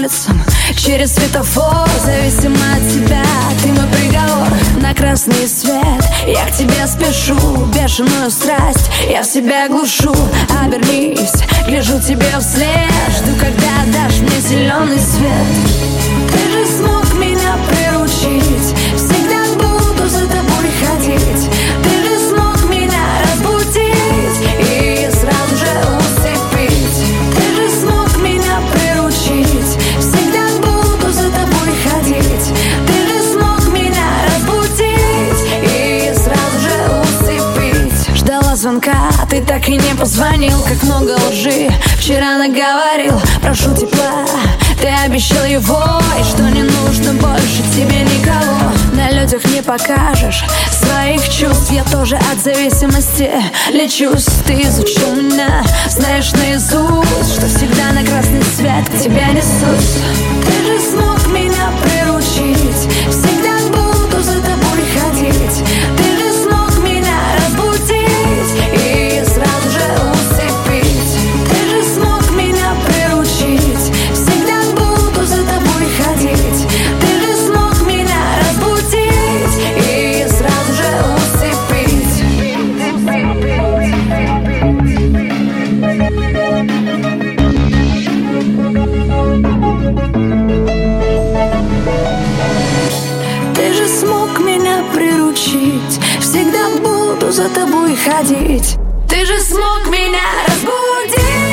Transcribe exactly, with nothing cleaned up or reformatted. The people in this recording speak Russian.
улицам, через светофор. Зависимо от тебя, ты мой приговор на красный свет. Я к тебе спешу, бешеную страсть я в себя глушу. Обернись, гляжу тебе вслед, жду, когда дашь мне зеленый свет. Ты же смог меня приручить, всегда буду за тобой ходить. Ты же смог меня разбудить и сразу же усыпить. Ты же смог меня приручить, всегда буду за тобой ходить. Ты же смог меня разбудить и сразу же усыпить. Ждала звонка, ты так и не позвонил. Как много лжи вчера наговорил. Прошу тепла, ты обещал его, и что не нужно больше тебе никого. На людях не покажешь своих чувств, я тоже от зависимости лечусь. Ты изучил меня, знаешь наизусть, что всегда на красный свет к тебе несусь. Ты же смог меня приручить, всегда буду за тобой ходить. Ты же смог меня разбудить и сразу же усыпить. Ты же смог меня приручить, всегда буду за тобой ходить. Ты же смог меня разбудить и сразу же усыпить. Ты же смог меня приручить, всегда буду за тобой ходить. Ты же смог меня разбудить.